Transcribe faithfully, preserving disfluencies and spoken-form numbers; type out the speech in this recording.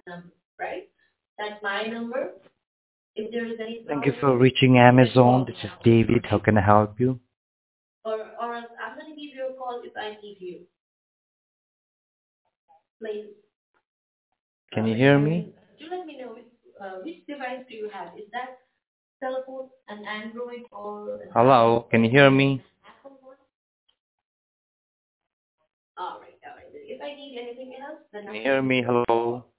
Thank you for reaching Amazon. This is David. How can I help you? Can you hear me? Hello, can you hear me? Can you hear me? Hello.